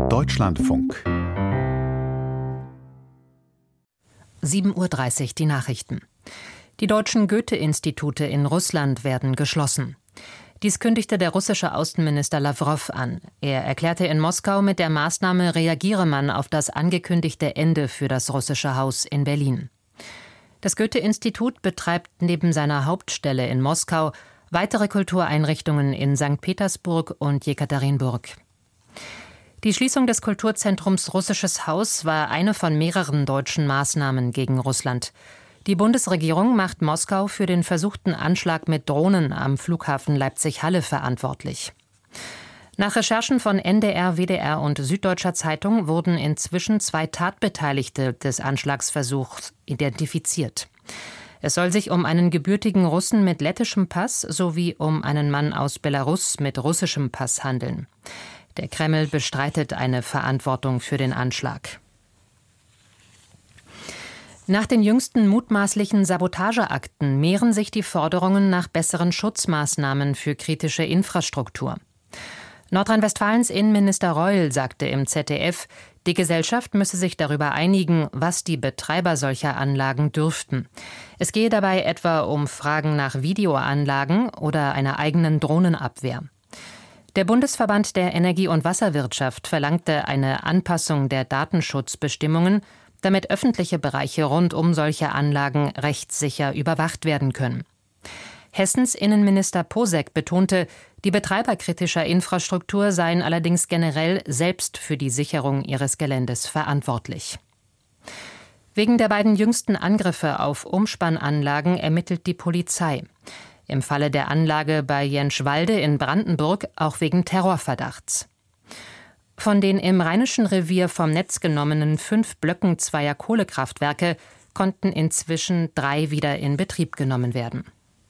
Deutschlandfunk 7:30 Uhr die Nachrichten. Die deutschen Goethe-Institute in Russland werden geschlossen. Dies kündigte der russische Außenminister Lawrow an. Er erklärte in Moskau, mit der Maßnahme reagiere man auf das angekündigte Ende für das russische Haus in Berlin. Das Goethe-Institut betreibt neben seiner Hauptstelle in Moskau weitere Kultureinrichtungen in St. Petersburg und Jekaterinburg. Die Schließung des Kulturzentrums Russisches Haus war eine von mehreren deutschen Maßnahmen gegen Russland. Die Bundesregierung macht Moskau für den versuchten Anschlag mit Drohnen am Flughafen Leipzig-Halle verantwortlich. Nach Recherchen von NDR, WDR und Süddeutscher Zeitung wurden inzwischen 2 Tatbeteiligte des Anschlagsversuchs identifiziert. Es soll sich um einen gebürtigen Russen mit lettischem Pass sowie um einen Mann aus Belarus mit russischem Pass handeln. Der Kreml bestreitet eine Verantwortung für den Anschlag. Nach den jüngsten mutmaßlichen Sabotageakten mehren sich die Forderungen nach besseren Schutzmaßnahmen für kritische Infrastruktur. Nordrhein-Westfalens Innenminister Reul sagte im ZDF, die Gesellschaft müsse sich darüber einigen, was die Betreiber solcher Anlagen dürften. Es gehe dabei etwa um Fragen nach Videoanlagen oder einer eigenen Drohnenabwehr. Der Bundesverband der Energie- und Wasserwirtschaft verlangte eine Anpassung der Datenschutzbestimmungen, damit öffentliche Bereiche rund um solche Anlagen rechtssicher überwacht werden können. Hessens Innenminister Posek betonte, die Betreiber kritischer Infrastruktur seien allerdings generell selbst für die Sicherung ihres Geländes verantwortlich. Wegen der beiden jüngsten Angriffe auf Umspannanlagen ermittelt die Polizei. Im Falle der Anlage bei Jenschwalde in Brandenburg auch wegen Terrorverdachts. Von den im Rheinischen Revier vom Netz genommenen 5 Blöcken zweier Kohlekraftwerke konnten inzwischen 3 wieder in Betrieb genommen werden.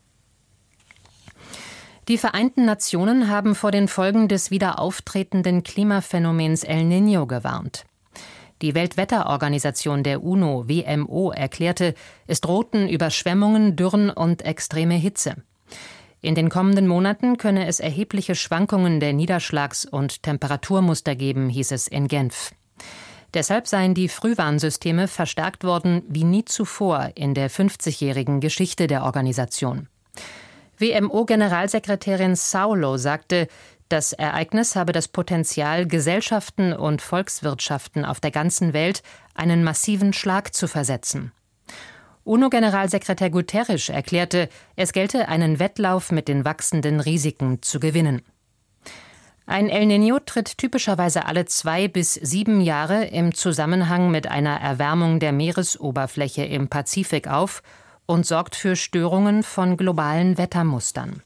Die Vereinten Nationen haben vor den Folgen des wieder auftretenden Klimaphänomens El Niño gewarnt. Die Weltwetterorganisation der UNO, WMO, erklärte, es drohten Überschwemmungen, Dürren und extreme Hitze. In den kommenden Monaten könne es erhebliche Schwankungen der Niederschlags- und Temperaturmuster geben, hieß es in Genf. Deshalb seien die Frühwarnsysteme verstärkt worden wie nie zuvor in der 50-jährigen Geschichte der Organisation. WMO-Generalsekretärin Saulo sagte, das Ereignis habe das Potenzial, Gesellschaften und Volkswirtschaften auf der ganzen Welt einen massiven Schlag zu versetzen. UNO-Generalsekretär Guterres erklärte, es gelte einen Wettlauf mit den wachsenden Risiken zu gewinnen. Ein El Niño tritt typischerweise alle 2 bis 7 Jahre im Zusammenhang mit einer Erwärmung der Meeresoberfläche im Pazifik auf und sorgt für Störungen von globalen Wettermustern.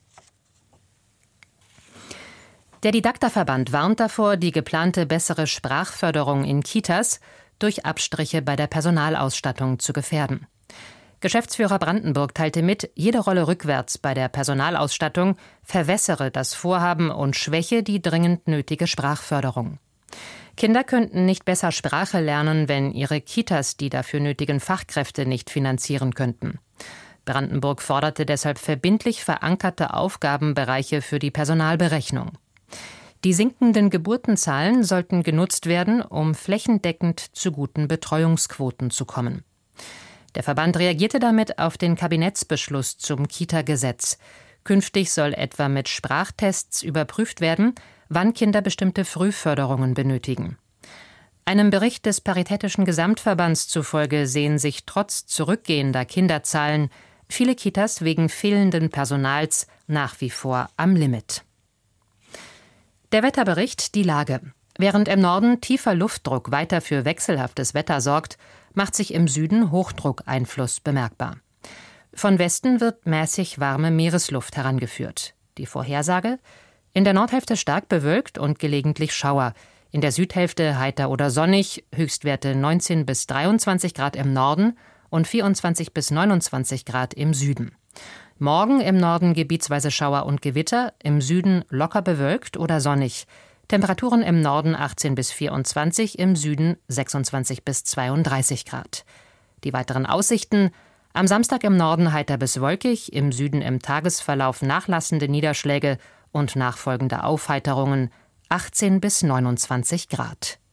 Der Didakterverband warnt davor, die geplante bessere Sprachförderung in Kitas durch Abstriche bei der Personalausstattung zu gefährden. Geschäftsführer Brandenburg teilte mit, jede Rolle rückwärts bei der Personalausstattung verwässere das Vorhaben und schwäche die dringend nötige Sprachförderung. Kinder könnten nicht besser Sprache lernen, wenn ihre Kitas die dafür nötigen Fachkräfte nicht finanzieren könnten. Brandenburg forderte deshalb verbindlich verankerte Aufgabenbereiche für die Personalberechnung. Die sinkenden Geburtenzahlen sollten genutzt werden, um flächendeckend zu guten Betreuungsquoten zu kommen. Der Verband reagierte damit auf den Kabinettsbeschluss zum Kita-Gesetz. Künftig soll etwa mit Sprachtests überprüft werden, wann Kinder bestimmte Frühförderungen benötigen. Einem Bericht des Paritätischen Gesamtverbands zufolge sehen sich trotz zurückgehender Kinderzahlen viele Kitas wegen fehlenden Personals nach wie vor am Limit. Der Wetterbericht, die Lage. Während im Norden tiefer Luftdruck weiter für wechselhaftes Wetter sorgt, macht sich im Süden Hochdruckeinfluss bemerkbar. Von Westen wird mäßig warme Meeresluft herangeführt. Die Vorhersage? In der Nordhälfte stark bewölkt und gelegentlich Schauer. In der Südhälfte heiter oder sonnig, Höchstwerte 19 bis 23 Grad im Norden und 24 bis 29 Grad im Süden. Morgen im Norden gebietsweise Schauer und Gewitter, im Süden locker bewölkt oder sonnig. Temperaturen im Norden 18 bis 24, im Süden 26 bis 32 Grad. Die weiteren Aussichten: am Samstag im Norden heiter bis wolkig, im Süden im Tagesverlauf nachlassende Niederschläge und nachfolgende Aufheiterungen 18 bis 29 Grad.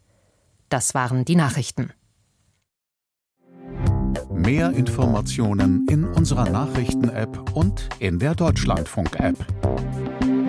Das waren die Nachrichten. Mehr Informationen in unserer Nachrichten-App und in der Deutschlandfunk-App.